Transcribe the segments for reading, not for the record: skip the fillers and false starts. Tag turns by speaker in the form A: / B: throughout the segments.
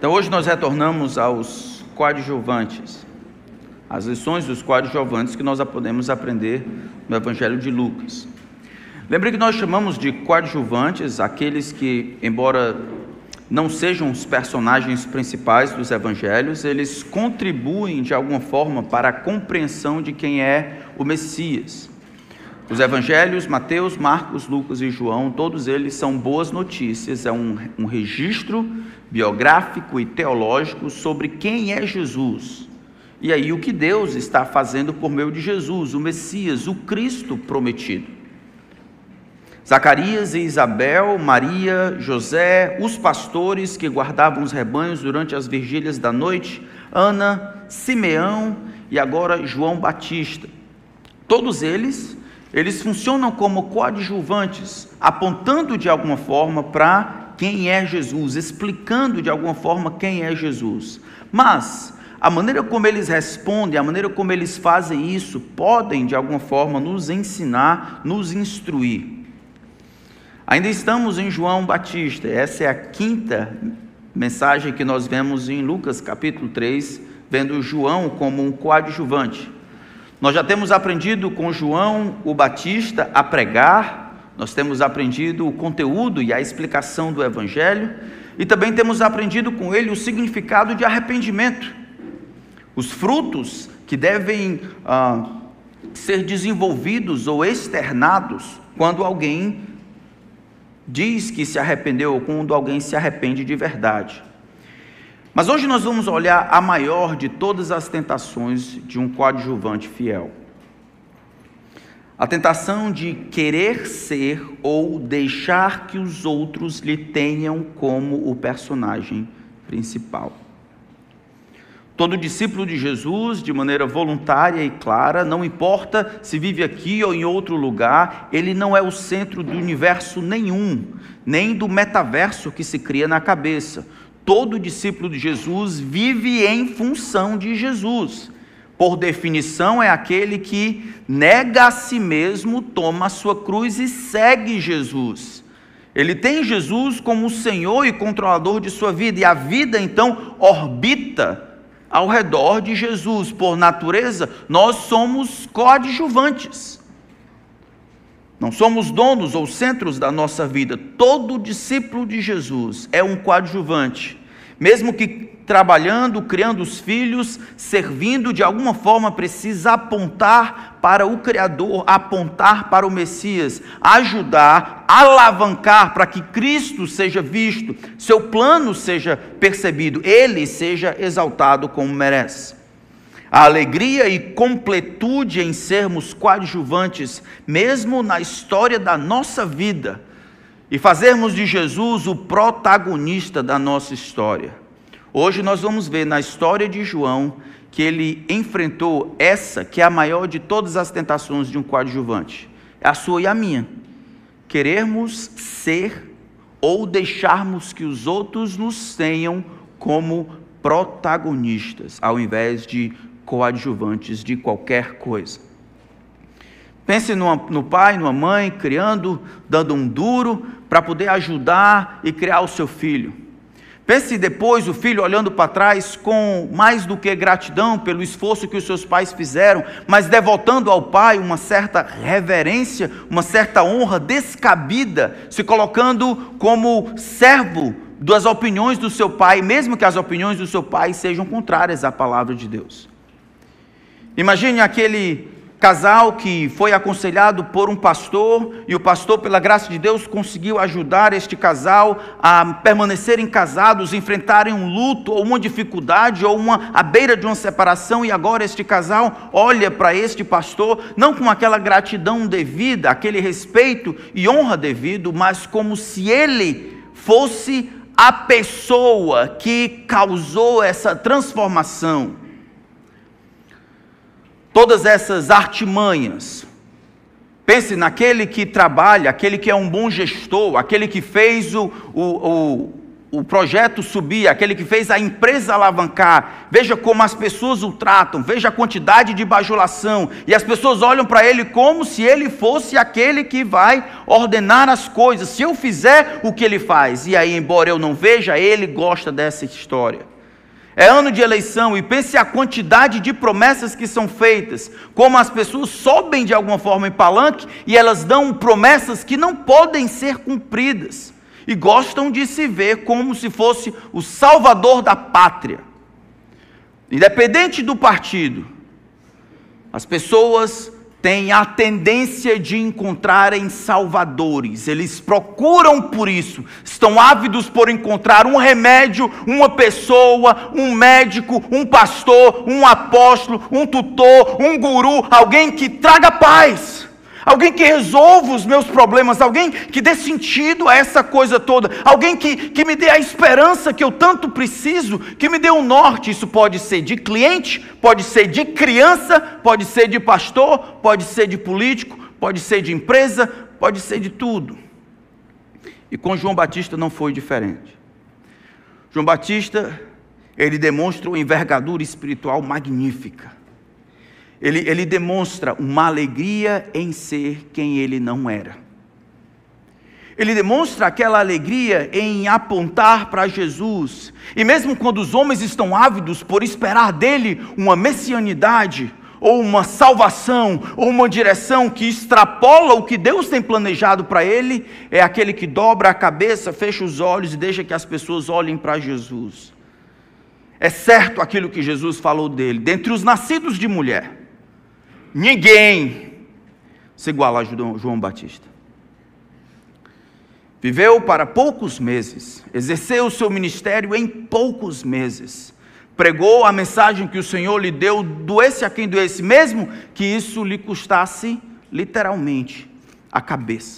A: Então hoje nós retornamos aos coadjuvantes, as lições dos coadjuvantes que nós podemos aprender no Evangelho de Lucas. Lembre que nós chamamos de coadjuvantes aqueles que, embora não sejam os personagens principais dos evangelhos, eles contribuem de alguma forma para a compreensão de quem é o Messias. Os evangelhos, Mateus, Marcos, Lucas e João, todos eles são boas notícias, é um registro biográfico e teológico sobre quem é Jesus. E aí o que Deus está fazendo por meio de Jesus, o Messias, o Cristo prometido. Zacarias e Isabel, Maria, José, os pastores que guardavam os rebanhos durante as vigílias da noite, Ana, Simeão e agora João Batista. Todos eles funcionam como coadjuvantes, apontando de alguma forma para quem é Jesus, explicando de alguma forma quem é Jesus. Mas a maneira como eles respondem, a maneira como eles fazem isso, podem de alguma forma nos ensinar, nos instruir. Ainda estamos em João Batista, essa é a quinta mensagem que nós vemos em Lucas capítulo 3, vendo João como um coadjuvante. Nós já temos aprendido com João o Batista a pregar, nós temos aprendido o conteúdo e a explicação do Evangelho, e também temos aprendido com ele o significado de arrependimento, os frutos que devem ser desenvolvidos ou externados quando alguém diz que se arrependeu ou quando alguém se arrepende de verdade. Mas hoje nós vamos olhar a maior de todas as tentações de um coadjuvante fiel. A tentação de querer ser ou deixar que os outros lhe tenham como o personagem principal. Todo discípulo de Jesus, de maneira voluntária e clara, não importa se vive aqui ou em outro lugar, ele não é o centro do universo nenhum, nem do metaverso que se cria na cabeça. Todo discípulo de Jesus vive em função de Jesus. Por definição, é aquele que nega a si mesmo, toma a sua cruz e segue Jesus. Ele tem Jesus como o Senhor e controlador de sua vida, e a vida então orbita ao redor de Jesus. Por natureza, nós somos coadjuvantes. Não somos donos ou centros da nossa vida. Todo discípulo de Jesus é um coadjuvante. Mesmo que trabalhando, criando os filhos, servindo, de alguma forma precisa apontar para o Criador, apontar para o Messias, ajudar, alavancar para que Cristo seja visto, seu plano seja percebido, ele seja exaltado como merece. A alegria e completude em sermos coadjuvantes, mesmo na história da nossa vida, e fazermos de Jesus o protagonista da nossa história. Hoje nós vamos ver na história de João que ele enfrentou essa, que é a maior de todas as tentações de um coadjuvante. É a sua e a minha. Querermos ser ou deixarmos que os outros nos tenham como protagonistas, ao invés de coadjuvantes de qualquer coisa. Pense no pai, numa mãe, criando, dando um duro para poder ajudar e criar o seu filho. Pense depois o filho olhando para trás com mais do que gratidão pelo esforço que os seus pais fizeram, mas devotando ao pai uma certa reverência, uma certa honra descabida, se colocando como servo das opiniões do seu pai, mesmo que as opiniões do seu pai sejam contrárias à palavra de Deus. Imagine aquele casal que foi aconselhado por um pastor, e o pastor, pela graça de Deus, conseguiu ajudar este casal a permanecerem casados, enfrentarem um luto, ou uma dificuldade, ou à beira de uma separação, e agora este casal olha para este pastor, não com aquela gratidão devida, aquele respeito e honra devido, mas como se ele fosse a pessoa que causou essa transformação. Todas essas artimanhas, pense naquele que trabalha, aquele que é um bom gestor, aquele que fez o o projeto subir, aquele que fez a empresa alavancar. Veja como as pessoas o tratam, veja a quantidade de bajulação, e as pessoas olham para ele como se ele fosse aquele que vai ordenar as coisas, se eu fizer o que ele faz. E aí, embora eu não veja, ele gosta dessa história. É ano de eleição, e pense a quantidade de promessas que são feitas, como as pessoas sobem de alguma forma em palanque, e elas dão promessas que não podem ser cumpridas, e gostam de se ver como se fosse o salvador da pátria. Independente do partido, as pessoas têm a tendência de encontrarem salvadores, eles procuram por isso, estão ávidos por encontrar um remédio, uma pessoa, um médico, um pastor, um apóstolo, um tutor, um guru, alguém que traga paz, alguém que resolva os meus problemas, alguém que dê sentido a essa coisa toda, alguém que me dê a esperança que eu tanto preciso, que me dê um norte. Isso pode ser de cliente, pode ser de criança, pode ser de pastor, pode ser de político, pode ser de empresa, pode ser de tudo. E com João Batista não foi diferente. João Batista, ele demonstra uma envergadura espiritual magnífica. Ele demonstra uma alegria em ser quem ele não era. Ele demonstra aquela alegria em apontar para Jesus. E mesmo quando os homens estão ávidos por esperar dele uma messianidade, ou uma salvação, ou uma direção que extrapola o que Deus tem planejado para ele, é aquele que dobra a cabeça, fecha os olhos e deixa que as pessoas olhem para Jesus. É certo aquilo que Jesus falou dele: dentre os nascidos de mulher, ninguém se iguala a João Batista. Viveu para poucos meses, exerceu o seu ministério em poucos meses, pregou a mensagem que o Senhor lhe deu, doesse a quem doesse, mesmo que isso lhe custasse literalmente a cabeça.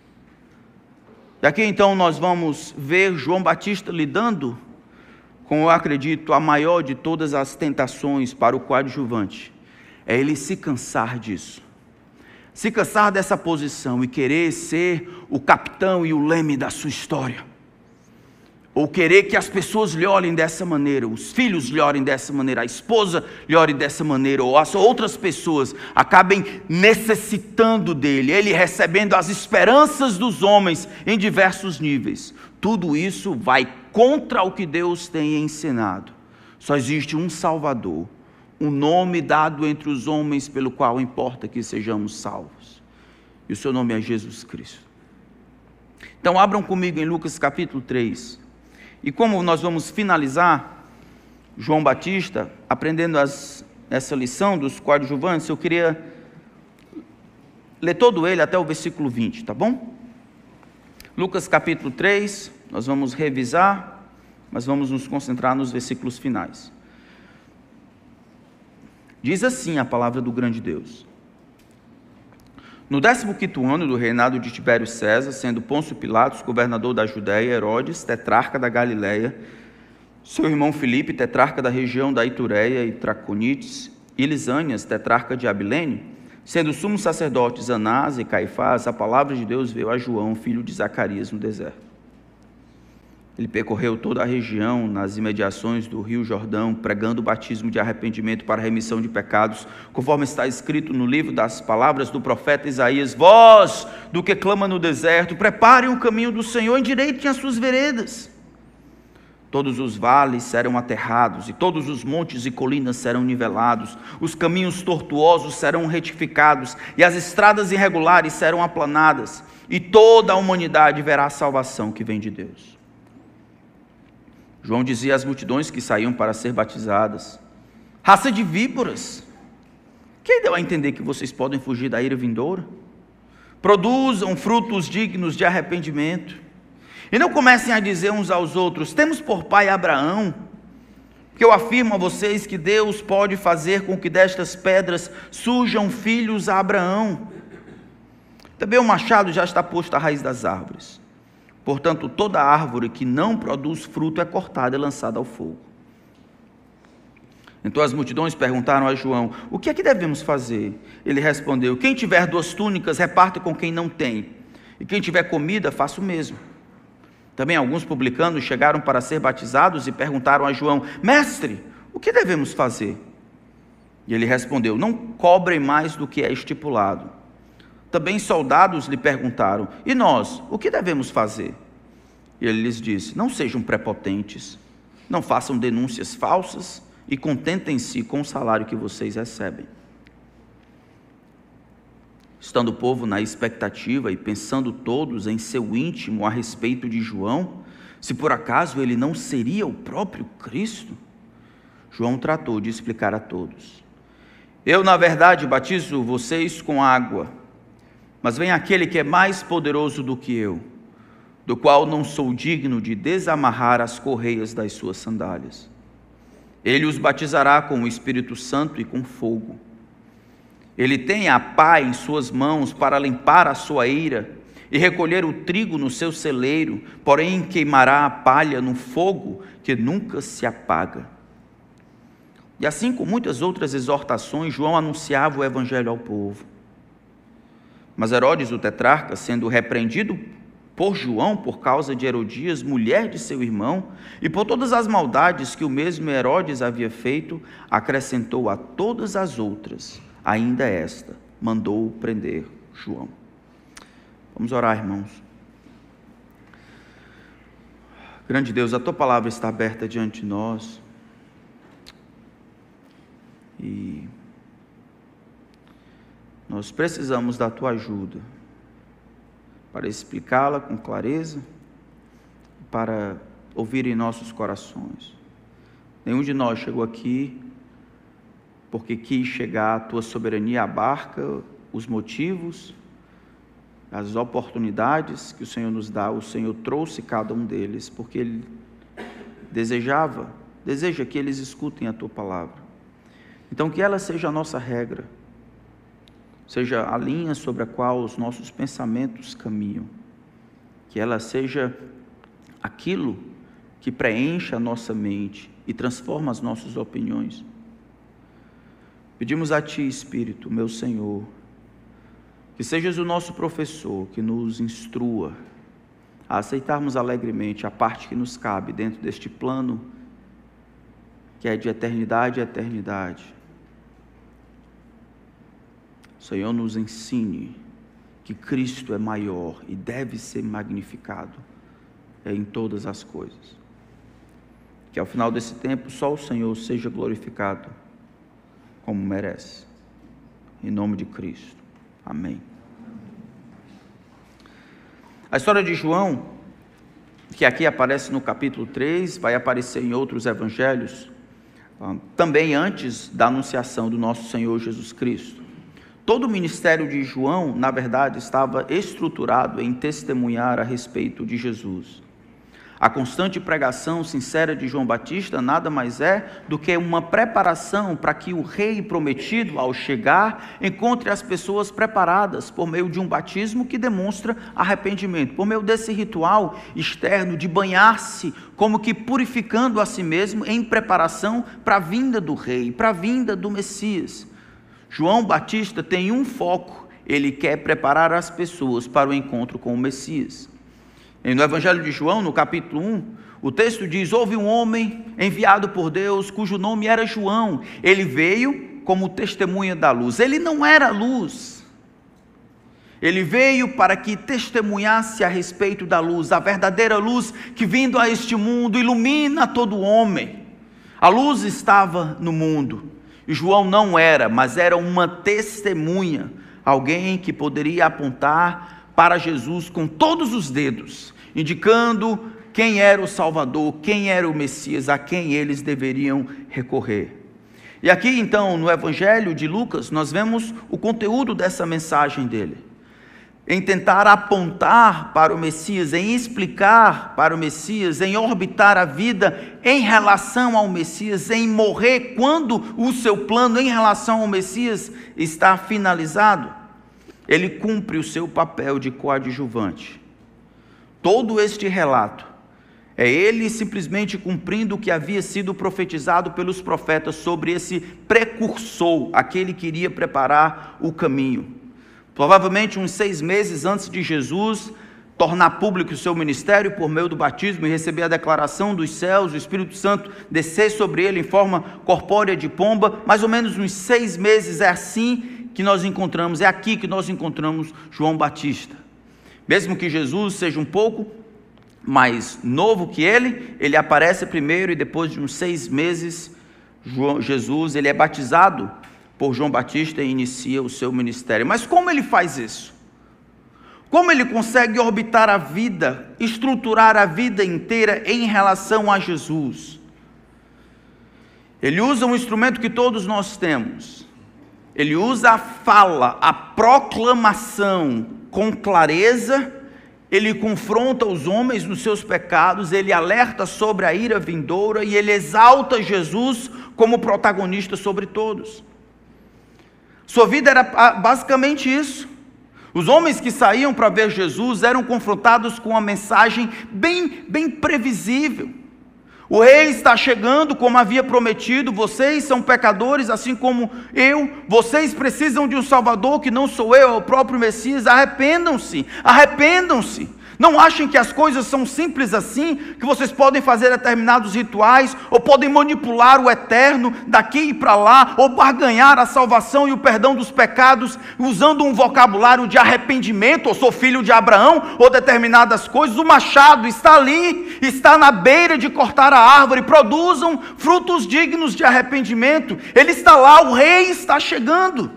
A: E aqui então nós vamos ver João Batista lidando com, eu acredito, a maior de todas as tentações para o coadjuvante. É ele se cansar disso, se cansar dessa posição e querer ser o capitão e o leme da sua história, ou querer que as pessoas lhe olhem dessa maneira, os filhos lhe olhem dessa maneira, a esposa lhe olhe dessa maneira, ou as outras pessoas acabem necessitando dele, ele recebendo as esperanças dos homens em diversos níveis. Tudo isso vai contra o que Deus tem ensinado. Só existe um Salvador, um nome dado entre os homens pelo qual importa que sejamos salvos, e o seu nome é Jesus Cristo. Então abram comigo em Lucas capítulo 3, e como nós vamos finalizar João Batista, aprendendo essa lição dos coadjuvantes, eu queria ler todo ele até o versículo 20, tá bom? Lucas capítulo 3, nós vamos revisar, mas vamos nos concentrar nos versículos finais. Diz assim a palavra do grande Deus: no 15º ano do reinado de Tibério César, sendo Pôncio Pilatos governador da Judéia, Herodes, tetrarca da Galileia, seu irmão Filipe, tetrarca da região da Itureia e Traconites, e Lisânias, tetrarca de Abilene, sendo sumos sacerdotes Anás e Caifás, a palavra de Deus veio a João, filho de Zacarias, no deserto. Ele percorreu toda a região, nas imediações do rio Jordão, pregando o batismo de arrependimento para a remissão de pecados, conforme está escrito no livro das palavras do profeta Isaías: voz do que clama no deserto, preparem o caminho do Senhor, endireitem as suas veredas. Todos os vales serão aterrados, e todos os montes e colinas serão nivelados, os caminhos tortuosos serão retificados, e as estradas irregulares serão aplanadas, e toda a humanidade verá a salvação que vem de Deus. João dizia às multidões que saíam para ser batizadas: raça de víboras, quem deu a entender que vocês podem fugir da ira vindoura? Produzam frutos dignos de arrependimento, e não comecem a dizer uns aos outros: temos por pai Abraão, porque eu afirmo a vocês que Deus pode fazer com que destas pedras surjam filhos a Abraão. Também o machado já está posto à raiz das árvores. Portanto, toda árvore que não produz fruto é cortada e lançada ao fogo. Então as multidões perguntaram a João: o que é que devemos fazer? Ele respondeu: quem tiver 2 túnicas, reparta com quem não tem, e quem tiver comida, faça o mesmo. Também alguns publicanos chegaram para ser batizados e perguntaram a João: Mestre, o que devemos fazer? E ele respondeu: Não cobrem mais do que é estipulado. Também soldados lhe perguntaram: E nós, o que devemos fazer? E ele lhes disse: Não sejam prepotentes, não façam denúncias falsas e contentem-se com o salário que vocês recebem. Estando o povo na expectativa e pensando todos em seu íntimo a respeito de João, se por acaso ele não seria o próprio Cristo, João tratou de explicar a todos: Eu, na verdade, batizo vocês com água, mas vem aquele que é mais poderoso do que eu, do qual não sou digno de desamarrar as correias das suas sandálias. Ele os batizará com o Espírito Santo e com fogo. Ele tem a pá em suas mãos para limpar a sua eira e recolher o trigo no seu celeiro, porém queimará a palha no fogo que nunca se apaga. E assim, com muitas outras exortações, João anunciava o evangelho ao povo. Mas Herodes, o tetrarca, sendo repreendido por João por causa de Herodias, mulher de seu irmão, e por todas as maldades que o mesmo Herodes havia feito, acrescentou a todas as outras, ainda esta, mandou prender João. Vamos orar, irmãos. Grande Deus, a tua palavra está aberta diante de nós, e nós precisamos da tua ajuda para explicá-la com clareza, para ouvir em nossos corações. Nenhum de nós chegou aqui porque quis chegar, a tua soberania abarca os motivos, as oportunidades que o Senhor nos dá. O Senhor trouxe cada um deles porque Ele deseja que eles escutem a tua palavra. Então que ela seja a nossa regra, seja a linha sobre a qual os nossos pensamentos caminham, que ela seja aquilo que preencha a nossa mente e transforma as nossas opiniões. Pedimos a Ti, Espírito, meu Senhor, que sejas o nosso professor, que nos instrua a aceitarmos alegremente a parte que nos cabe dentro deste plano que é de eternidade a eternidade. Senhor, nos ensine que Cristo é maior e deve ser magnificado em todas as coisas. Que ao final desse tempo só o Senhor seja glorificado como merece. Em nome de Cristo. Amém. A história de João, que aqui aparece no capítulo 3, vai aparecer em outros evangelhos, também antes da anunciação do nosso Senhor Jesus Cristo. Todo o ministério de João, na verdade, estava estruturado em testemunhar a respeito de Jesus. A constante pregação sincera de João Batista nada mais é do que uma preparação para que o rei prometido, ao chegar, encontre as pessoas preparadas por meio de um batismo que demonstra arrependimento, por meio desse ritual externo de banhar-se, como que purificando a si mesmo em preparação para a vinda do rei, para a vinda do Messias. João Batista tem um foco: ele quer preparar as pessoas para o encontro com o Messias. E no Evangelho de João, no capítulo 1, o texto diz: houve um homem enviado por Deus, cujo nome era João. Ele veio como testemunha da luz. Ele não era luz. Ele veio para que testemunhasse a respeito da luz, a verdadeira luz que, vindo a este mundo, ilumina todo homem. A luz estava no mundo. E João não era, mas era uma testemunha, alguém que poderia apontar para Jesus com todos os dedos, indicando quem era o Salvador, quem era o Messias, a quem eles deveriam recorrer. E aqui então, no Evangelho de Lucas, nós vemos o conteúdo dessa mensagem dele, em tentar apontar para o Messias, em explicar para o Messias, em orbitar a vida em relação ao Messias, em morrer quando o seu plano em relação ao Messias está finalizado. Ele cumpre o seu papel de coadjuvante. Todo este relato é ele simplesmente cumprindo o que havia sido profetizado pelos profetas sobre esse precursor, aquele que iria preparar o caminho. Provavelmente uns 6 meses antes de Jesus tornar público o seu ministério por meio do batismo e receber a declaração dos céus, o Espírito Santo descer sobre ele em forma corpórea de pomba, mais ou menos uns 6 meses, é assim que nós encontramos, é aqui que nós encontramos João Batista. Mesmo que Jesus seja um pouco mais novo que ele aparece primeiro e depois de uns 6 meses, Jesus ele é batizado por João Batista e inicia o seu ministério. Mas como ele faz isso? Como ele consegue orbitar a vida, estruturar a vida inteira em relação a Jesus? Ele usa um instrumento que todos nós temos. Ele usa a fala, a proclamação com clareza. Ele confronta os homens nos seus pecados, ele alerta sobre a ira vindoura e ele exalta Jesus como protagonista sobre todos. Sua vida era basicamente isso. Os homens que saíam para ver Jesus eram confrontados com uma mensagem bem previsível. O rei está chegando como havia prometido, vocês são pecadores assim como eu, vocês precisam de um Salvador que não sou eu, é o próprio Messias, arrependam-se, arrependam-se. Não achem que as coisas são simples assim, que vocês podem fazer determinados rituais, ou podem manipular o eterno daqui e para lá, ou barganhar a salvação e o perdão dos pecados, usando um vocabulário de arrependimento, ou sou filho de Abraão, ou determinadas coisas. O machado está ali, está na beira de cortar a árvore, produzam frutos dignos de arrependimento. Ele está lá, o rei está chegando.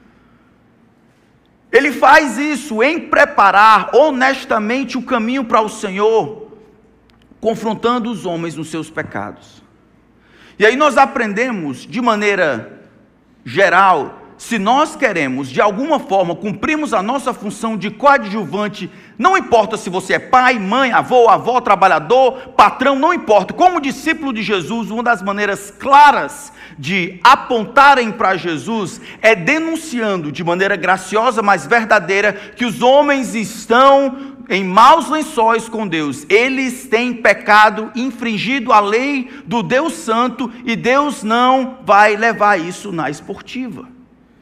A: Ele faz isso em preparar honestamente o caminho para o Senhor, confrontando os homens nos seus pecados. E aí nós aprendemos de maneira geral, se nós queremos de alguma forma cumprirmos a nossa função de coadjuvante, não importa se você é pai, mãe, avô, avó, trabalhador, patrão, não importa, como discípulo de Jesus, uma das maneiras claras de apontarem para Jesus é denunciando de maneira graciosa, mas verdadeira, que os homens estão em maus lençóis com Deus. Eles têm pecado, infringido a lei do Deus Santo, e Deus não vai levar isso na esportiva.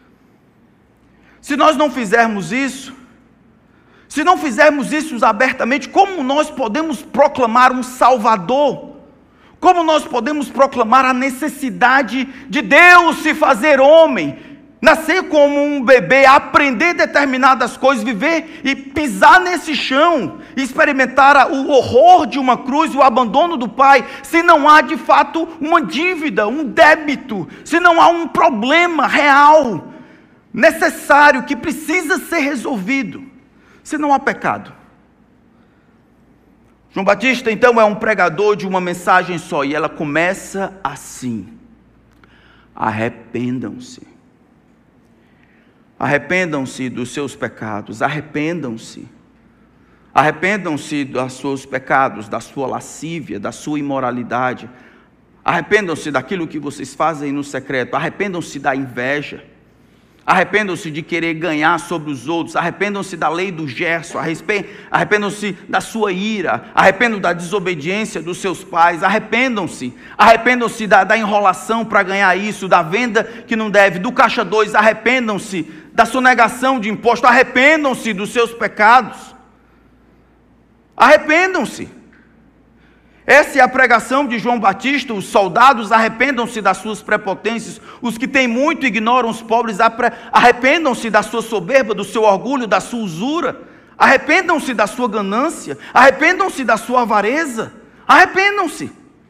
A: Se nós não fizermos isso, se não fizermos isso abertamente, como nós podemos proclamar um Salvador? Como nós podemos proclamar a necessidade de Deus se fazer homem, nascer como um bebê, aprender determinadas coisas, viver e pisar nesse chão, experimentar o horror de uma cruz, o abandono do Pai, se não há de fato uma dívida, um débito, se não há um problema real, necessário, que precisa ser resolvido, se não há pecado. João Batista então é um pregador de uma mensagem só, e ela começa assim: arrependam-se. Arrependam-se dos seus pecados, arrependam-se. Arrependam-se dos seus pecados, da sua lascívia, da sua imoralidade. Arrependam-se daquilo que vocês fazem no secreto, arrependam-se da inveja. Arrependam-se de querer ganhar sobre os outros, arrependam-se da lei do Gerson, arrependam-se da sua ira, arrependam da desobediência dos seus pais, arrependam-se da enrolação para ganhar isso, da venda que não deve, do caixa 2, arrependam-se da sonegação de imposto, arrependam-se dos seus pecados, arrependam-se. Essa é a pregação de João Batista. Os soldados arrependam-se das suas prepotências, os que têm muito ignoram os pobres, arrependam-se da sua soberba, do seu orgulho, da sua usura, arrependam-se da sua ganância, arrependam-se da sua avareza, arrependam-se.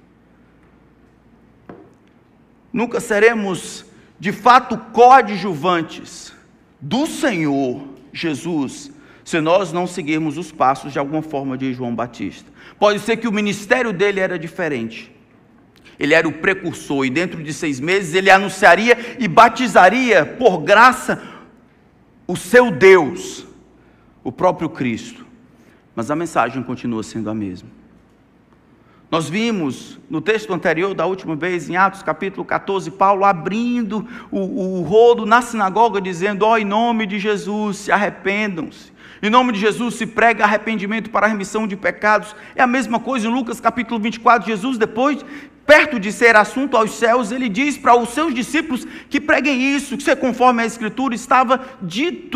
A: Nunca seremos de fato coadjuvantes do Senhor Jesus se nós não seguirmos os passos de alguma forma de João Batista. Pode ser que o ministério dele era diferente. Ele era o precursor, e dentro de 6 meses ele anunciaria e batizaria por graça o seu Deus, o próprio Cristo. Mas a mensagem continua sendo a mesma. Nós vimos no texto anterior da última vez, em Atos capítulo 14, Paulo abrindo o rodo na sinagoga, dizendo: ó, em nome de Jesus, se arrependam-se. Em nome de Jesus se prega arrependimento para a remissão de pecados. É a mesma coisa em Lucas capítulo 24, Jesus depois, perto de ser assunto aos céus, ele diz para os seus discípulos que preguem isso, que conforme a Escritura estava dito,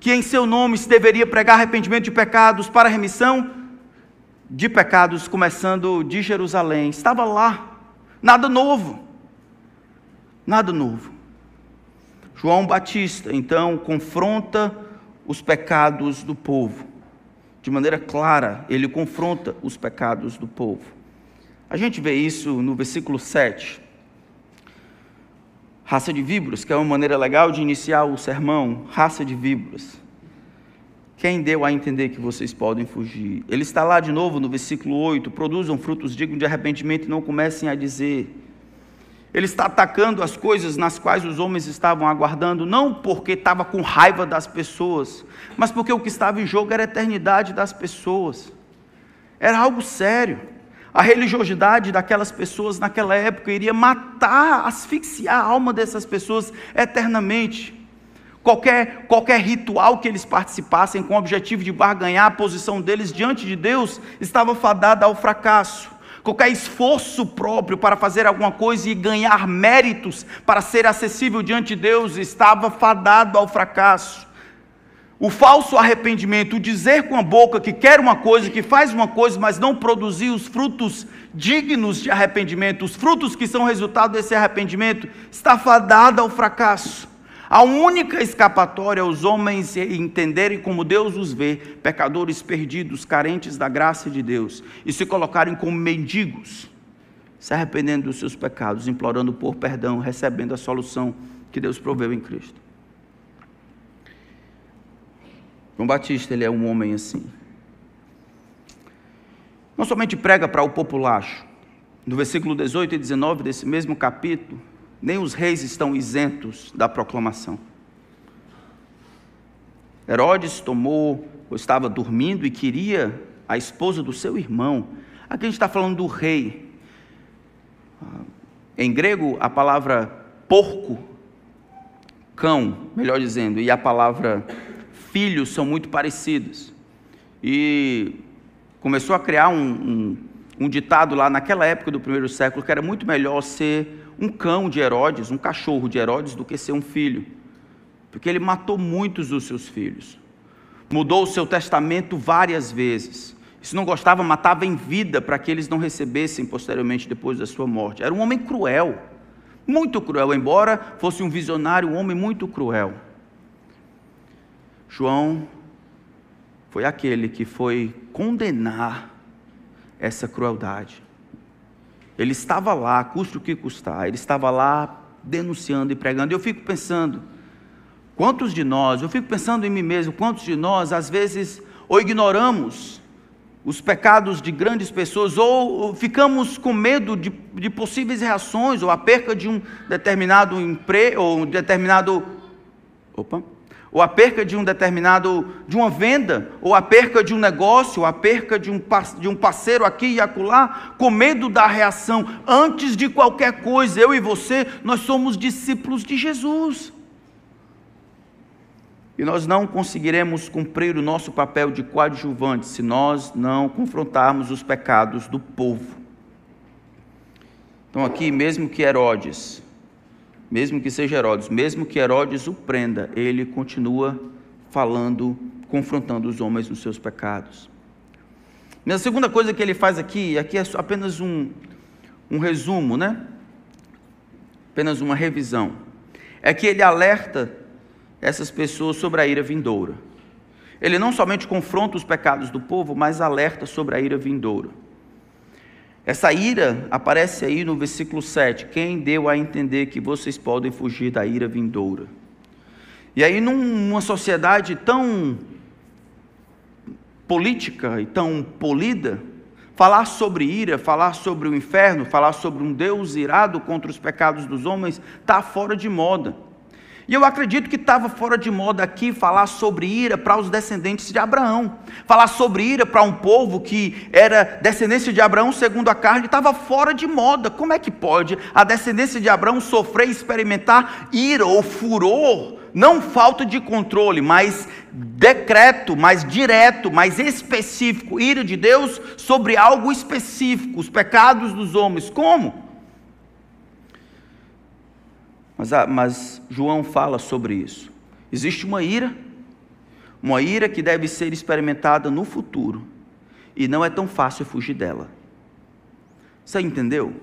A: que em seu nome se deveria pregar arrependimento de pecados para remissão de pecados, começando de Jerusalém. Estava lá, nada novo, nada novo. João Batista, então, confronta os pecados do povo. De maneira clara, ele confronta os pecados do povo. A gente vê isso no versículo 7. Raça de víboras, que é uma maneira legal de iniciar o sermão. Raça de víboras. Quem deu a entender que vocês podem fugir? Ele está lá de novo no versículo 8. Produzam frutos dignos de arrependimento e não comecem a dizer. Ele está atacando as coisas nas quais os homens estavam aguardando, não porque estava com raiva das pessoas, mas porque o que estava em jogo era a eternidade das pessoas. Era algo sério. A religiosidade daquelas pessoas naquela época iria matar, asfixiar a alma dessas pessoas eternamente. Qualquer ritual que eles participassem com o objetivo de barganhar a posição deles diante de Deus estava fadada ao fracasso. Qualquer esforço próprio para fazer alguma coisa e ganhar méritos para ser acessível diante de Deus estava fadado ao fracasso. O falso arrependimento, o dizer com a boca que quer uma coisa, que faz uma coisa, mas não produzir os frutos dignos de arrependimento, os frutos que são resultado desse arrependimento, está fadado ao fracasso. A única escapatória é os homens entenderem como Deus os vê, pecadores perdidos, carentes da graça de Deus, e se colocarem como mendigos, se arrependendo dos seus pecados, implorando por perdão, recebendo a solução que Deus proveu em Cristo. João Batista, ele é um homem assim. Não somente prega para o populacho. No versículo 18 e 19 desse mesmo capítulo, nem os reis estão isentos da proclamação. Herodes tomou, ou estava dormindo e queria a esposa do seu irmão. Aqui a gente está falando do rei. Em grego, a palavra porco, cão, melhor dizendo, e a palavra filho são muito parecidas. E começou a criar um ditado lá naquela época do primeiro século, que era muito melhor ser um cão de Herodes, um cachorro de Herodes, do que ser um filho, porque ele matou muitos dos seus filhos, mudou o seu testamento várias vezes, e se não gostava, matava em vida, para que eles não recebessem posteriormente, depois da sua morte. Era um homem cruel, muito cruel, embora fosse um visionário, um homem muito cruel. João foi aquele que foi condenar essa crueldade. Ele estava lá, custe o que custar, ele estava lá denunciando e pregando. Eu fico pensando, quantos de nós, eu fico pensando em mim mesmo, quantos de nós, às vezes, ou ignoramos os pecados de grandes pessoas, ou ficamos com medo de possíveis reações, ou a perca de um determinado emprego, ou a perca de de uma venda, ou a perca de um negócio, ou a perca de um parceiro aqui e acolá, com medo da reação. Antes de qualquer coisa, eu e você, nós somos discípulos de Jesus. E nós não conseguiremos cumprir o nosso papel de coadjuvante se nós não confrontarmos os pecados do povo. Então aqui, mesmo que seja Herodes, mesmo que Herodes o prenda, ele continua falando, confrontando os homens nos seus pecados. Mas a segunda coisa que ele faz aqui é apenas um resumo, né? Apenas uma revisão. É que ele alerta essas pessoas sobre a ira vindoura. Ele não somente confronta os pecados do povo, mas alerta sobre a ira vindoura. Essa ira aparece aí no versículo 7. Quem deu a entender que vocês podem fugir da ira vindoura? E aí, numa sociedade tão política e tão polida, falar sobre ira, falar sobre o inferno, falar sobre um Deus irado contra os pecados dos homens, está fora de moda. E eu acredito que estava fora de moda aqui falar sobre ira para os descendentes de Abraão. Falar sobre ira para um povo que era descendência de Abraão segundo a carne, estava fora de moda. Como é que pode a descendência de Abraão sofrer e experimentar ira ou furor? Não falta de controle, mas decreto, mais direto, mais específico. Ira de Deus sobre algo específico, os pecados dos homens. Como? Mas João fala sobre isso. Existe uma ira, uma ira que deve ser experimentada no futuro, e não é tão fácil fugir dela. Você entendeu?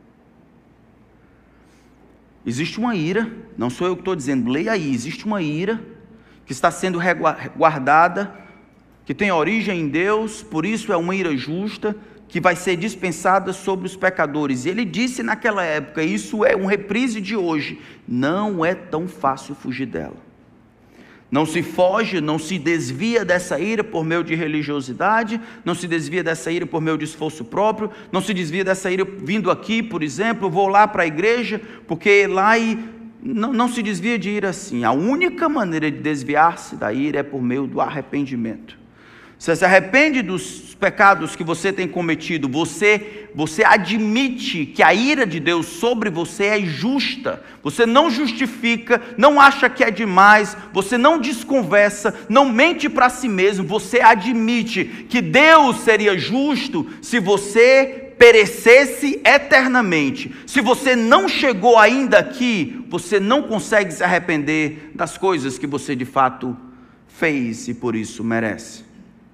A: Existe uma ira, não sou eu que estou dizendo, leia aí, existe uma ira que está sendo guardada, que tem origem em Deus, por isso é uma ira justa, que vai ser dispensada sobre os pecadores. E ele disse naquela época, isso é um reprise de hoje, não é tão fácil fugir dela. Não se foge, não se desvia dessa ira por meio de religiosidade, não se desvia dessa ira por meio de esforço próprio, não se desvia dessa ira vindo aqui, por exemplo, vou lá para a igreja, porque lá não se desvia de ira assim. A única maneira de desviar-se da ira é por meio do arrependimento. Você se arrepende dos pecados que você tem cometido, você admite que a ira de Deus sobre você é justa, você não justifica, não acha que é demais, você não desconversa, não mente para si mesmo, você admite que Deus seria justo se você perecesse eternamente. Se você não chegou ainda aqui, você não consegue se arrepender das coisas que você de fato fez e por isso merece.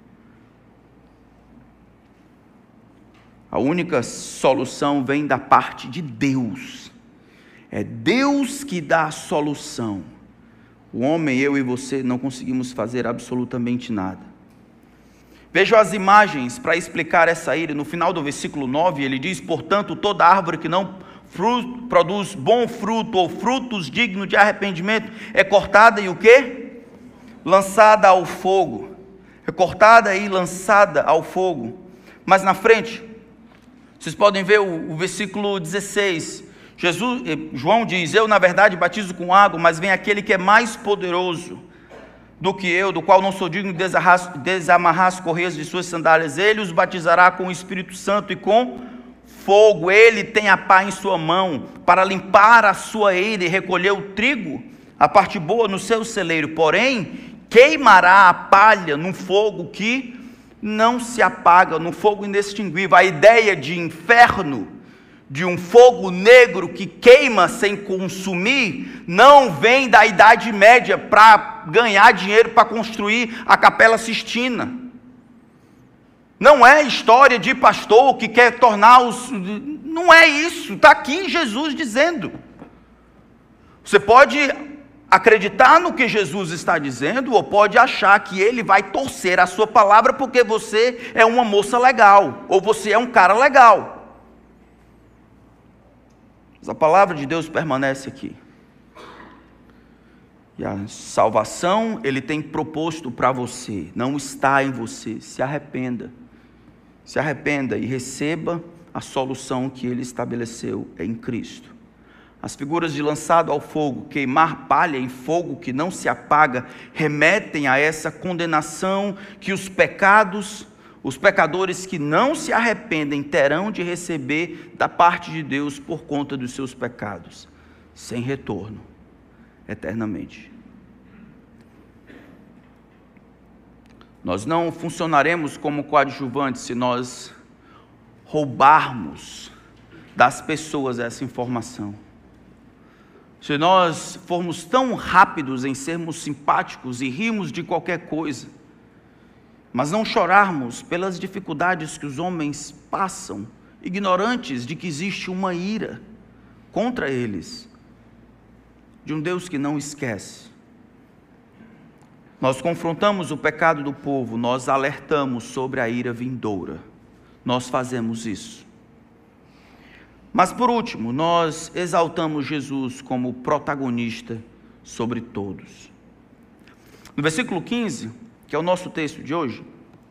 A: A única solução vem da parte de Deus. É Deus que dá a solução. O homem, eu e você, não conseguimos fazer absolutamente nada. Vejam as imagens para explicar essa ira. No final do versículo 9, ele diz: portanto, toda árvore que não produz bom fruto ou frutos dignos de arrependimento é cortada e o quê? Lançada ao fogo. É cortada e lançada ao fogo. Mas na frente, vocês podem ver o versículo 16. João diz: eu na verdade batizo com água, mas vem aquele que é mais poderoso do que eu, do qual não sou digno de desamarrar as correias de suas sandálias. Ele os batizará com o Espírito Santo e com fogo. Ele tem a pá em sua mão para limpar a sua eira e recolher o trigo, a parte boa, no seu celeiro. Porém, queimará a palha num fogo que não se apaga, num fogo inextinguível. A ideia de inferno, de um fogo negro que queima sem consumir, não vem da Idade Média para ganhar dinheiro para construir a Capela Sistina. Não é história de pastor que quer tornar os... Não é isso, está aqui Jesus dizendo. Você pode acreditar no que Jesus está dizendo, ou pode achar que ele vai torcer a sua palavra porque você é uma moça legal, ou você é um cara legal. Mas a palavra de Deus permanece aqui. E a salvação ele tem proposto para você, não está em você. Se arrependa e receba a solução que ele estabeleceu em Cristo. As figuras de lançado ao fogo, queimar palha em fogo que não se apaga, remetem a essa condenação que os pecadores que não se arrependem terão de receber da parte de Deus por conta dos seus pecados, sem retorno, eternamente. Nós não funcionaremos como coadjuvantes se nós roubarmos das pessoas essa informação. Se nós formos tão rápidos em sermos simpáticos e rirmos de qualquer coisa, mas não chorarmos pelas dificuldades que os homens passam, ignorantes de que existe uma ira contra eles, de um Deus que não esquece. Nós confrontamos o pecado do povo, nós alertamos sobre a ira vindoura, nós fazemos isso. Mas por último, nós exaltamos Jesus como protagonista sobre todos. No versículo 15, que é o nosso texto de hoje,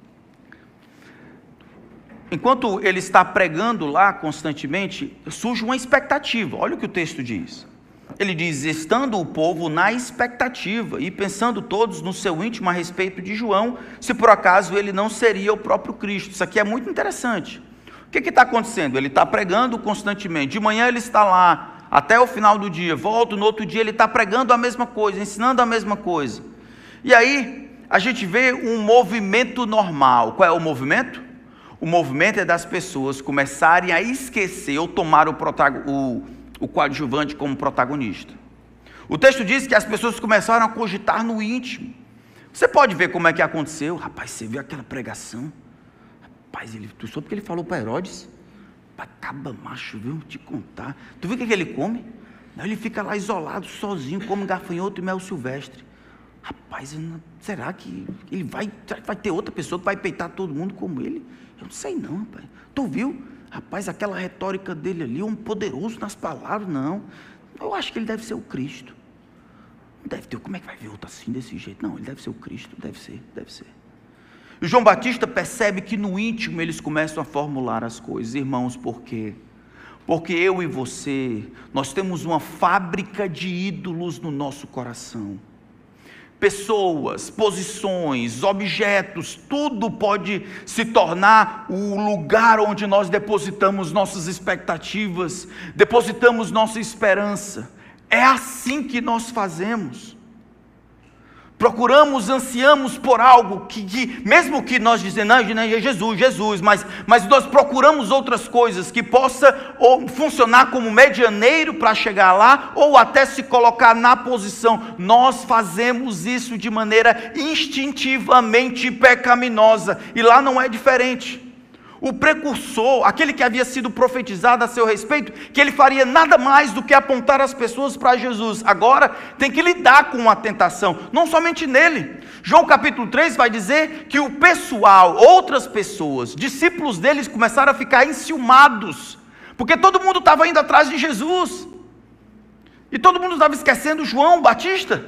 A: enquanto ele está pregando lá constantemente, surge uma expectativa. Olha o que o texto diz. Ele diz: estando o povo na expectativa e pensando todos no seu íntimo a respeito de João, se por acaso ele não seria o próprio Cristo. Isso aqui é muito interessante. O que está acontecendo? Ele está pregando constantemente. De manhã ele está lá, até o final do dia. Volta, no outro dia ele está pregando a mesma coisa, ensinando a mesma coisa. E aí, a gente vê um movimento normal. Qual é o movimento? O movimento é das pessoas começarem a esquecer ou tomar o coadjuvante como protagonista. O texto diz que as pessoas começaram a cogitar no íntimo. Você pode ver como é que aconteceu. Rapaz, você viu aquela pregação? Rapaz, tu soube que ele falou para Herodes? Acaba macho, viu? Te contar. Tu viu o que ele come? Não, ele fica lá isolado, sozinho, come gafanhoto e mel silvestre. Rapaz, será que ele vai ter outra pessoa que vai peitar todo mundo como ele? Eu não sei não, rapaz. Tu viu? Rapaz, aquela retórica dele ali, um poderoso nas palavras, não. Eu acho que ele deve ser o Cristo. Não deve ter, como é que vai ver outro assim, desse jeito? Não, ele deve ser o Cristo, deve ser. E João Batista percebe que no íntimo eles começam a formular as coisas. Irmãos, por quê? Porque eu e você, nós temos uma fábrica de ídolos no nosso coração. Pessoas, posições, objetos, tudo pode se tornar o lugar onde nós depositamos nossas expectativas, depositamos nossa esperança. É assim que nós fazemos. Procuramos, ansiamos por algo que mesmo que nós dizemos, não, é Jesus, mas nós procuramos outras coisas que possa ou funcionar como medianeiro para chegar lá, ou até se colocar na posição. Nós fazemos isso de maneira instintivamente pecaminosa, e lá não é diferente. O precursor, aquele que havia sido profetizado a seu respeito, que ele faria nada mais do que apontar as pessoas para Jesus, agora tem que lidar com a tentação, não somente nele. João capítulo 3 vai dizer que o pessoal, outras pessoas, discípulos deles começaram a ficar enciumados, porque todo mundo estava indo atrás de Jesus, e todo mundo estava esquecendo João Batista.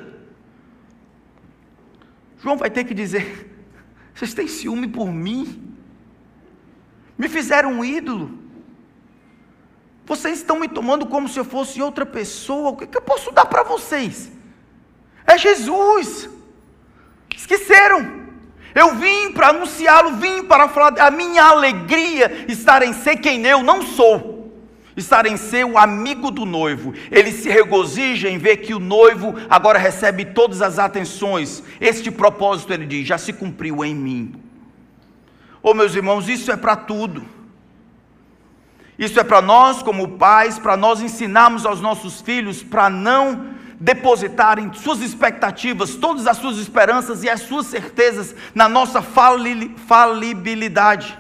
A: João vai ter que dizer: vocês têm ciúme por mim? Me fizeram um ídolo, vocês estão me tomando como se eu fosse outra pessoa. O que eu posso dar para vocês? É Jesus. Esqueceram. Eu vim para anunciá-lo, vim para falar. A minha alegria estar em ser quem eu não sou, estar em ser o amigo do noivo. Ele se regozija em ver que o noivo agora recebe todas as atenções. Este propósito, ele diz, já se cumpriu em mim. Oh, meus irmãos, isso é para tudo. Isso é para nós como pais, para nós ensinarmos aos nossos filhos para não depositarem suas expectativas, todas as suas esperanças e as suas certezas na nossa falibilidade.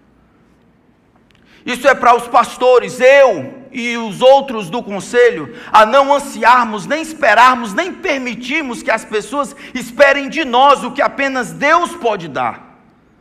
A: Isso é para os pastores, eu e os outros do conselho, a não ansiarmos, nem esperarmos, nem permitirmos que as pessoas esperem de nós o que apenas Deus pode dar.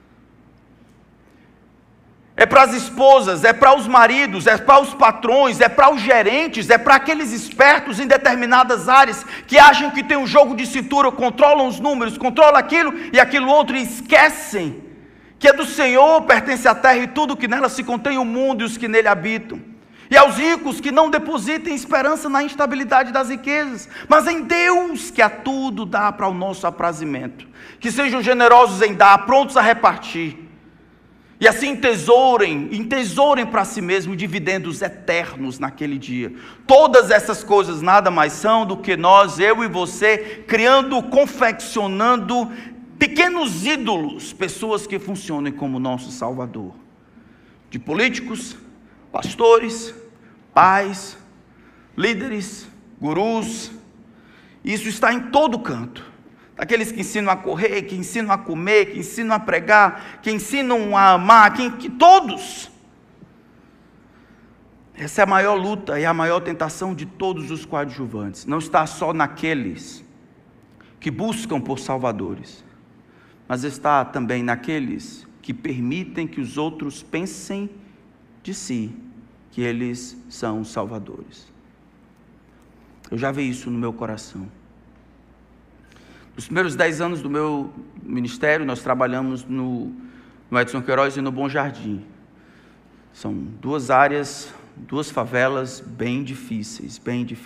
A: É para as esposas, é para os maridos, é para os patrões, é para os gerentes, é para aqueles espertos em determinadas áreas que acham que tem um jogo de cintura, controlam os números, controlam aquilo e aquilo outro e esquecem que é do Senhor, pertence à terra e tudo que nela se contém, o mundo e os que nele habitam. E aos ricos que não depositem esperança na instabilidade das riquezas, mas em Deus que a tudo dá para o nosso aprazimento. Que sejam generosos em dar, prontos a repartir. E assim entesourem para si mesmo dividendos eternos naquele dia. Todas essas coisas nada mais são do que nós, eu e você, criando, confeccionando pequenos ídolos, pessoas que funcionem como nosso Salvador. De políticos, pastores, pais, líderes, gurus. Isso está em todo canto. Aqueles que ensinam a correr, que ensinam a comer, que ensinam a pregar, que ensinam a amar, que todos. Essa é a maior luta e a maior tentação de todos os coadjuvantes. Não está só naqueles que buscam por salvadores, mas está também naqueles que permitem que os outros pensem de si que eles são salvadores. Eu já vi isso no meu coração. Nos primeiros 10 anos do meu ministério, nós trabalhamos no Edson Queiroz e no Bom Jardim. São duas áreas, duas favelas bem difíceis.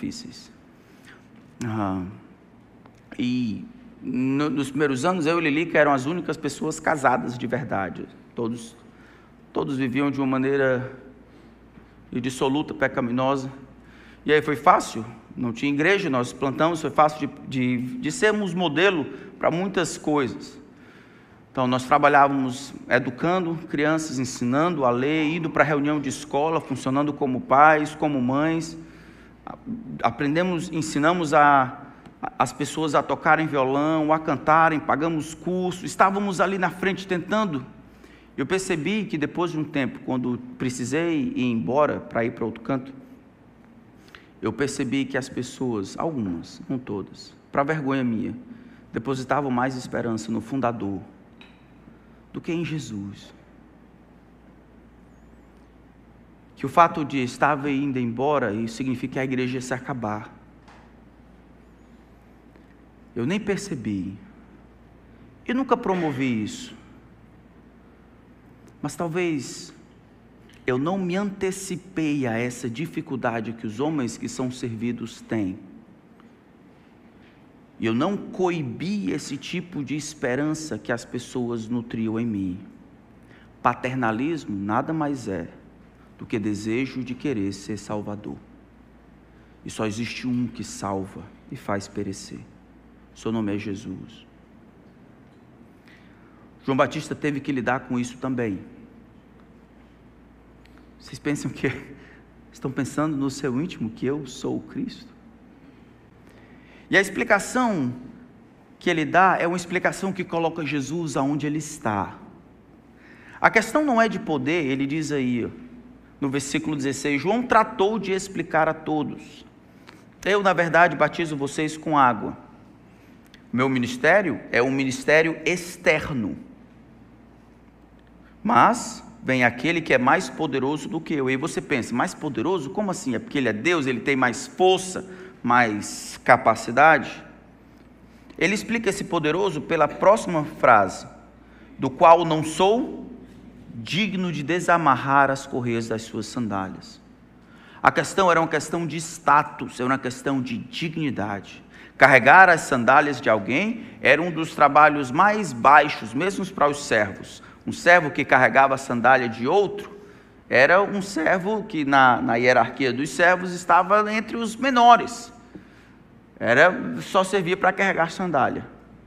A: E nos primeiros anos, eu e Lilica eram as únicas pessoas casadas de verdade. Todos viviam de uma maneira indissoluta, pecaminosa. E aí foi fácil. Não tinha igreja, nós plantamos, foi fácil de sermos modelo para muitas coisas. Então nós trabalhávamos educando crianças, ensinando a ler, indo para reunião de escola, funcionando como pais, como mães. Ensinamos a as pessoas a tocarem violão, a cantarem, pagamos curso, estávamos ali na frente tentando. Eu percebi que depois de um tempo, quando precisei ir embora para ir para outro canto, eu percebi que as pessoas, algumas, não todas, para vergonha minha, depositavam mais esperança no fundador do que em Jesus. Que o fato de estar indo embora, isso significa que a igreja ia se acabar. Eu nem percebi. Eu nunca promovi isso. Mas talvez eu não me antecipei a essa dificuldade que os homens que são servidos têm. E eu não coibi esse tipo de esperança que as pessoas nutriam em mim. Paternalismo nada mais é do que desejo de querer ser salvador. E só existe um que salva e faz perecer. Seu nome é Jesus. João Batista teve que lidar com isso também. Vocês pensam que estão pensando no seu íntimo que eu sou o Cristo? E a explicação que ele dá é uma explicação que coloca Jesus aonde ele está. A questão não é de poder, ele diz aí, no versículo 16, João tratou de explicar a todos. Eu, na verdade, batizo vocês com água. Meu ministério é um ministério externo. Mas vem aquele que é mais poderoso do que eu. E você pensa, mais poderoso? Como assim? É porque ele é Deus, ele tem mais força, mais capacidade? Ele explica esse poderoso pela próxima frase, do qual não sou digno de desamarrar as correias das suas sandálias. A questão era uma questão de status, era uma questão de dignidade. Carregar as sandálias de alguém era um dos trabalhos mais baixos, mesmo para os servos. Um servo que carregava a sandália de outro, era um servo que na hierarquia dos servos estava entre os menores. Só servia para carregar sandália.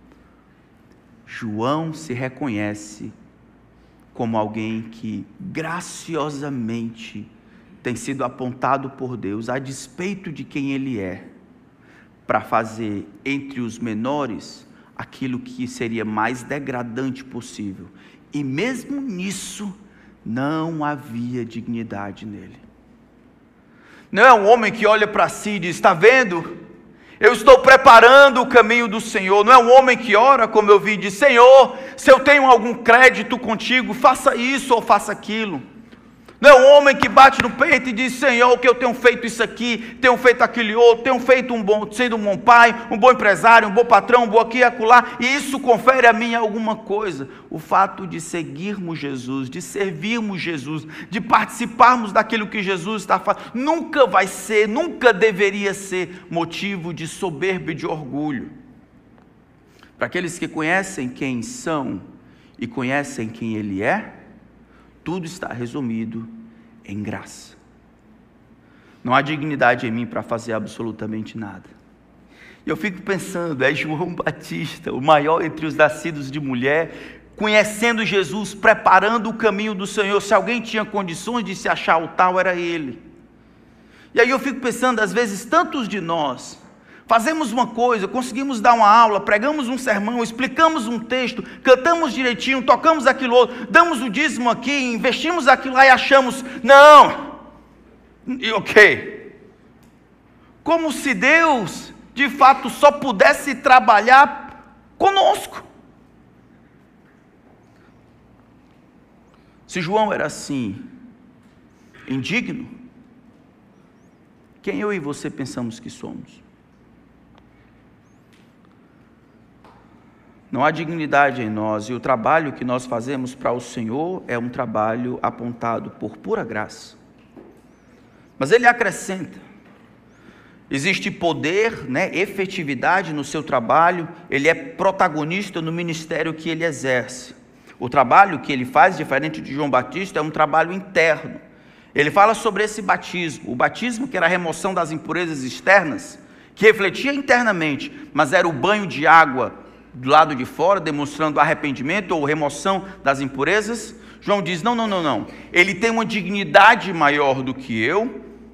A: João se reconhece como alguém que graciosamente tem sido apontado por Deus, a despeito de quem ele é, para fazer entre os menores aquilo que seria mais degradante possível. E mesmo nisso, não havia dignidade nele. Não é um homem que olha para si e diz, está vendo? Eu estou preparando o caminho do Senhor. Não é um homem que ora, como eu vi, diz, Senhor, se eu tenho algum crédito contigo, faça isso ou faça aquilo. Não é um homem que bate no peito e diz, Senhor, que eu tenho feito isso aqui, tenho feito aquele outro, tenho feito sendo um bom pai, um bom empresário, um bom patrão, um bom aqui e acolá, e isso confere a mim alguma coisa. O fato de seguirmos Jesus, de servirmos Jesus, de participarmos daquilo que Jesus está fazendo, nunca vai ser, nunca deveria ser motivo de soberba e de orgulho. Para aqueles que conhecem quem são e conhecem quem Ele é, tudo está resumido em graça. Não há dignidade em mim para fazer absolutamente nada. E eu fico pensando, é João Batista, o maior entre os nascidos de mulher, conhecendo Jesus, preparando o caminho do Senhor. Se alguém tinha condições de se achar o tal, era ele. E aí eu fico pensando, às vezes, tantos de nós fazemos uma coisa, conseguimos dar uma aula, pregamos um sermão, explicamos um texto, cantamos direitinho, tocamos aquilo outro, damos o dízimo aqui, investimos aquilo lá e achamos, não, ok. Como se Deus, de fato, só pudesse trabalhar conosco. Se João era assim, indigno, quem eu e você pensamos que somos? Não há dignidade em nós, e o trabalho que nós fazemos para o Senhor é um trabalho apontado por pura graça. Mas ele acrescenta, existe poder, efetividade no seu trabalho, ele é protagonista no ministério que ele exerce. O trabalho que ele faz, diferente de João Batista, é um trabalho interno. Ele fala sobre esse batismo, o batismo que era a remoção das impurezas externas, que refletia internamente, mas era o banho de água do lado de fora, demonstrando arrependimento ou remoção das impurezas. João diz, não, ele tem uma dignidade maior do que eu,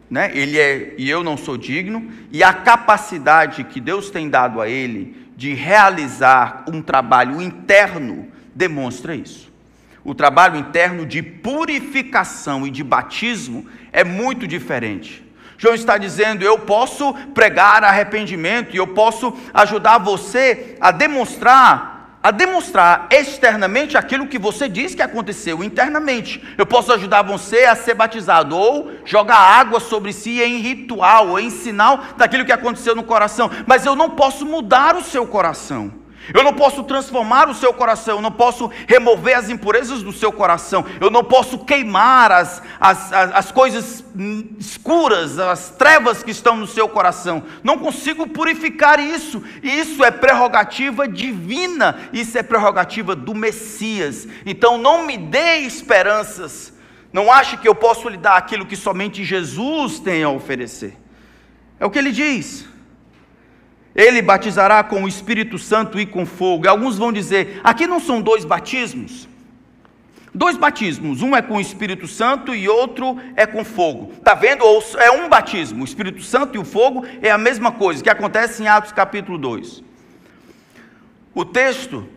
A: né? Ele é, e eu não sou digno, e a capacidade que Deus tem dado a ele de realizar um trabalho interno demonstra isso. O trabalho interno de purificação e de batismo é muito diferente. João está dizendo: eu posso pregar arrependimento e eu posso ajudar você a demonstrar externamente aquilo que você diz que aconteceu internamente. Eu posso ajudar você a ser batizado, ou jogar água sobre si em ritual, ou em sinal daquilo que aconteceu no coração, mas eu não posso mudar o seu coração. Eu não posso transformar o seu coração, eu não posso remover as impurezas do seu coração, eu não posso queimar as coisas escuras, as trevas que estão no seu coração. Não consigo purificar isso. Isso é prerrogativa divina, isso é prerrogativa do Messias. Então não me dê esperanças, não ache que eu posso lhe dar aquilo que somente Jesus tem a oferecer. É o que ele diz. Ele batizará com o Espírito Santo e com fogo. E alguns vão dizer: aqui não são dois batismos? Dois batismos, um é com o Espírito Santo e outro é com fogo. Está vendo? É um batismo. O Espírito Santo e o fogo é a mesma coisa, que acontece em Atos capítulo 2. O texto,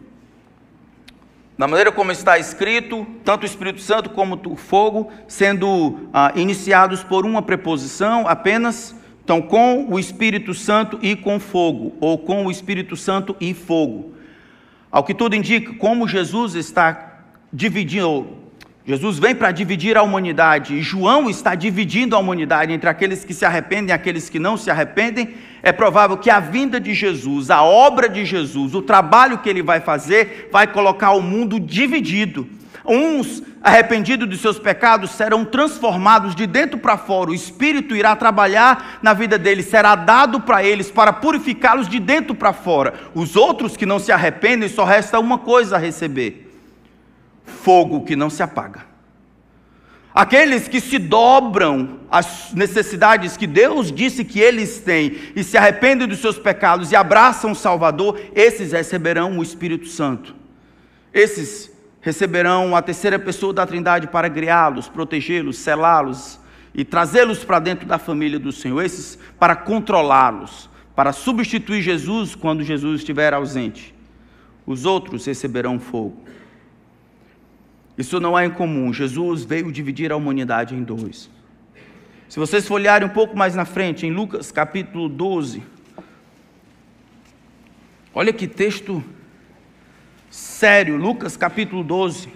A: na maneira como está escrito, tanto o Espírito Santo como o fogo sendo iniciados por uma preposição apenas. Então, com o Espírito Santo e com fogo, ou com o Espírito Santo e fogo. Ao que tudo indica, como Jesus está dividindo, Jesus vem para dividir a humanidade, e João está dividindo a humanidade entre aqueles que se arrependem e aqueles que não se arrependem. É provável que a vinda de Jesus, a obra de Jesus, o trabalho que ele vai fazer, vai colocar o mundo dividido. Uns, arrependidos dos seus pecados, serão transformados de dentro para fora. O Espírito irá trabalhar na vida deles, será dado para eles para purificá-los de dentro para fora. Os outros que não se arrependem, só resta uma coisa a receber: fogo que não se apaga. Aqueles que se dobram às necessidades que Deus disse que eles têm e se arrependem dos seus pecados e abraçam o Salvador, esses receberão o Espírito Santo. Esses receberão a terceira pessoa da Trindade para criá-los, protegê-los, selá-los e trazê-los para dentro da família do Senhor. Esses para controlá-los, para substituir Jesus quando Jesus estiver ausente. Os outros receberão fogo. Isso não é incomum. Jesus veio dividir a humanidade em dois. Se vocês folhearem um pouco mais na frente, em Lucas capítulo 12, olha que texto sério. Lucas capítulo 12.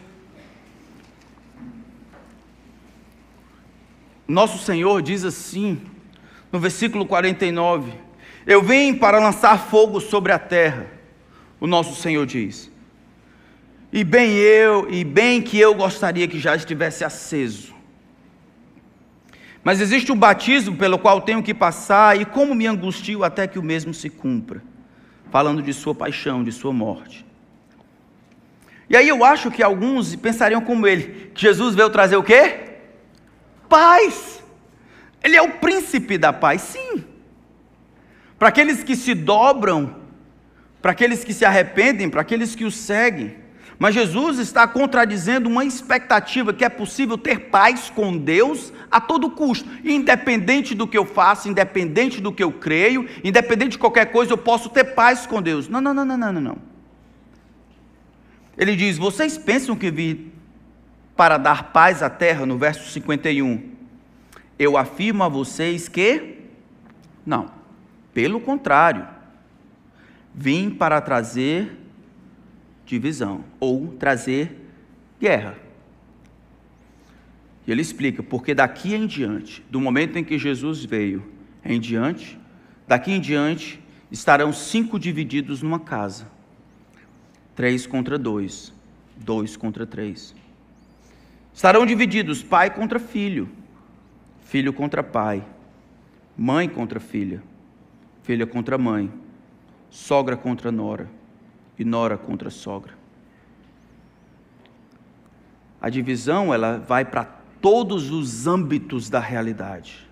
A: Nosso Senhor diz assim, no versículo 49: eu vim para lançar fogo sobre a terra. O nosso Senhor diz: e bem que eu gostaria que já estivesse aceso. Mas existe um batismo pelo qual tenho que passar, e como me angustio até que o mesmo se cumpra. Falando de sua paixão, de sua morte. E aí eu acho que alguns pensariam como ele, que Jesus veio trazer o quê? Paz. Ele é o príncipe da paz. Sim. Para aqueles que se dobram, para aqueles que se arrependem, para aqueles que o seguem. Mas Jesus está contradizendo uma expectativa que é possível ter paz com Deus a todo custo. Independente do que eu faço, independente do que eu creio, independente de qualquer coisa, eu posso ter paz com Deus. Não. Ele diz: vocês pensam que vim para dar paz à terra? No verso 51. Eu afirmo a vocês que não. Pelo contrário, vim para trazer divisão, ou trazer guerra. E ele explica: porque daqui em diante, do momento em que Jesus veio em diante, daqui em diante estarão 5 divididos numa casa, 3 contra 2, 2 contra 3. Estarão divididos pai contra filho, filho contra pai, mãe contra filha, filha contra mãe, sogra contra nora e nora contra sogra. A divisão, ela vai para todos os âmbitos da realidade.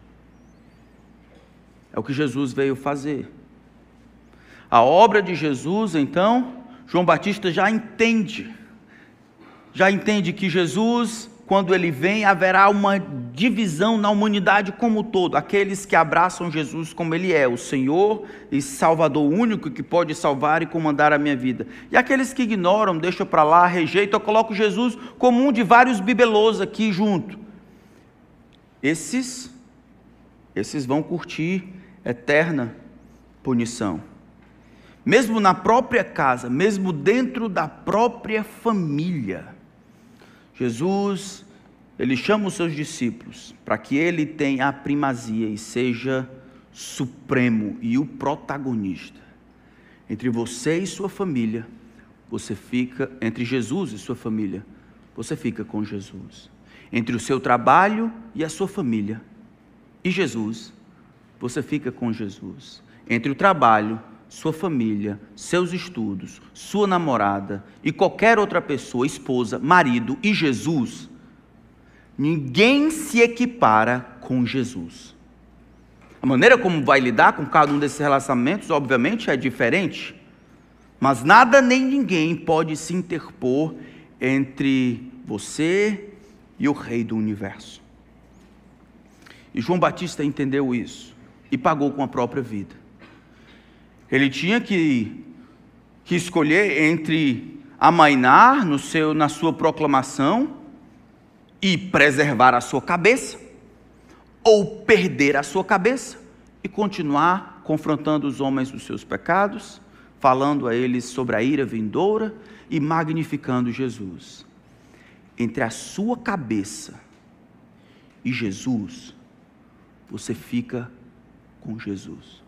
A: É o que Jesus veio fazer. A obra de Jesus, então, João Batista já entende que Jesus, quando ele vem, haverá uma divisão na humanidade como um todo. Aqueles que abraçam Jesus como ele é, o Senhor e Salvador único que pode salvar e comandar a minha vida. E aqueles que ignoram, deixam para lá, rejeitam, eu coloco Jesus como um de vários bibelôs aqui junto. Esses vão curtir eterna punição. Mesmo na própria casa, mesmo dentro da própria família, Jesus, ele chama os seus discípulos para que ele tenha a primazia e seja supremo e o protagonista. Entre você e sua família, você fica, entre Jesus e sua família, você fica com Jesus. Entre o seu trabalho e a sua família e Jesus, você fica com Jesus. Entre o trabalho, sua família, seus estudos, sua namorada e qualquer outra pessoa, esposa, marido e Jesus, ninguém se equipara com Jesus. A maneira como vai lidar com cada um desses relacionamentos, obviamente, é diferente, mas nada nem ninguém pode se interpor entre você e o Rei do Universo. E João Batista entendeu isso e pagou com a própria vida. Ele tinha que escolher entre amainar na sua proclamação e preservar a sua cabeça, ou perder a sua cabeça e continuar confrontando os homens dos seus pecados, falando a eles sobre a ira vindoura e magnificando Jesus. Entre a sua cabeça e Jesus, você fica com Jesus.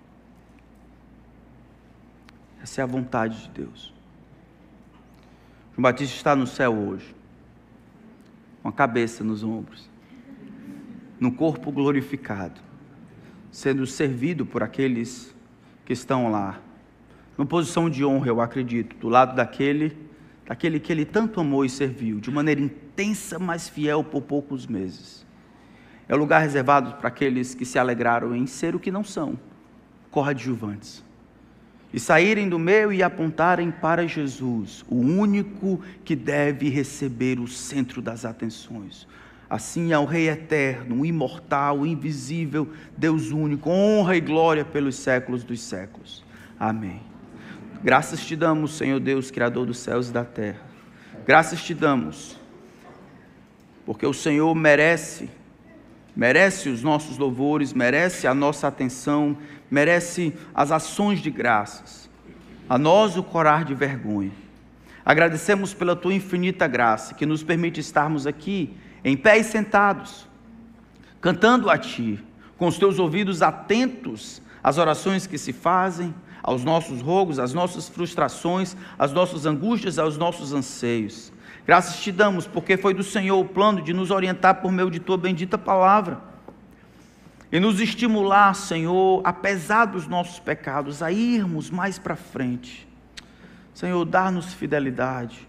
A: Essa é a vontade de Deus. João Batista está no céu hoje, com a cabeça nos ombros, no corpo glorificado, sendo servido por aqueles que estão lá, numa posição de honra, eu acredito, do lado daquele que ele tanto amou e serviu, de maneira intensa, mas fiel por poucos meses. É o lugar reservado para aqueles que se alegraram em ser o que não são, coadjuvantes. E saírem do meio e apontarem para Jesus, o único que deve receber o centro das atenções. Assim ao Rei eterno, o imortal, o invisível, Deus único, honra e glória pelos séculos dos séculos. Amém. Graças te damos, Senhor Deus, Criador dos céus e da terra. Graças te damos, porque o Senhor merece os nossos louvores, merece a nossa atenção, merece as ações de graças, a nós o corar de vergonha. Agradecemos pela tua infinita graça, que nos permite estarmos aqui, em pé e sentados, cantando a ti, com os teus ouvidos atentos às orações que se fazem, aos nossos rogos, às nossas frustrações, às nossas angústias, aos nossos anseios. Graças te damos, porque foi do Senhor o plano de nos orientar por meio de tua bendita palavra, e nos estimular, Senhor, apesar dos nossos pecados, a irmos mais para frente. Senhor, dá-nos fidelidade.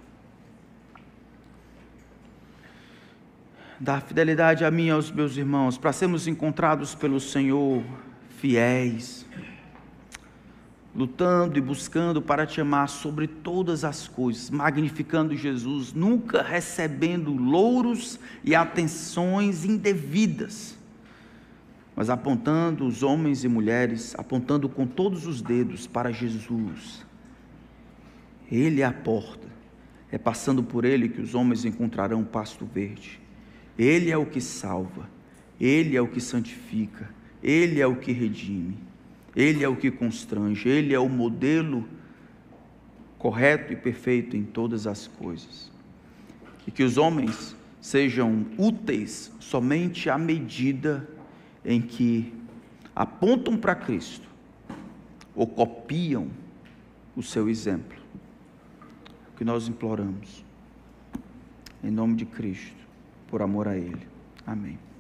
A: Dá fidelidade a mim e aos meus irmãos, para sermos encontrados pelo Senhor fiéis, lutando e buscando para te amar sobre todas as coisas, magnificando Jesus, nunca recebendo louros e atenções indevidas, mas apontando os homens e mulheres, apontando com todos os dedos para Jesus. Ele é a porta, é passando por ele que os homens encontrarão pasto verde. Ele é o que salva, ele é o que santifica, ele é o que redime, ele é o que constrange, ele é o modelo correto e perfeito em todas as coisas. E que os homens sejam úteis somente à medida em que apontam para Cristo ou copiam o seu exemplo. O que nós imploramos, em nome de Cristo, por amor a Ele. Amém.